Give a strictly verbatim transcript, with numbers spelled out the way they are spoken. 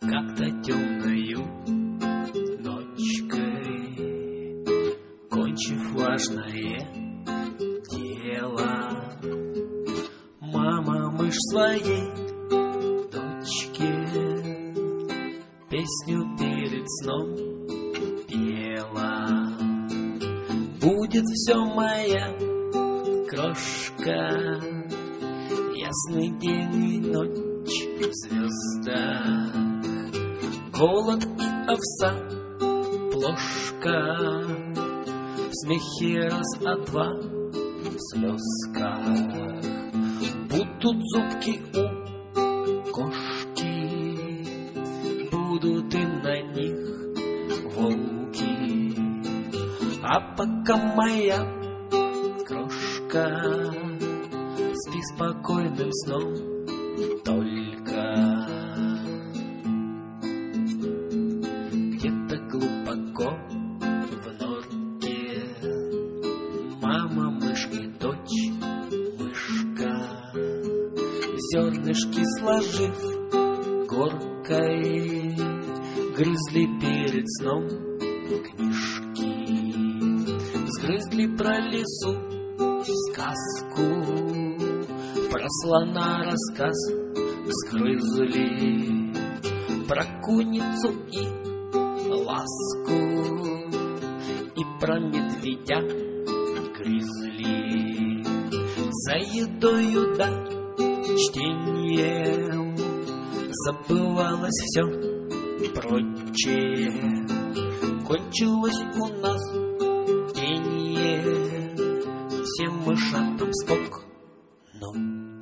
Как-то темною ночкой, кончив важное дело, мама мышь своей дочке песню перед сном пела. Будет все, моя крошка, ясный день и ночь в звездах, голод и овса плошка, в смехе раз, а два в слезках. Будут зубки у кошки, будут и на них волки. А пока моя крошка спи спокойным сном только. Где-то глубоко в норке мама мышь и дочь мышка, зернышки сложив горкой, грызли перед сном книжки. Сгрызли про лесу сказку, про слона рассказ сгрызли, про куницу и ласку, и про медведя гризли. За едою да чтением забывалось все прочее. Кончилось у нас пение, всем мышатам спокойной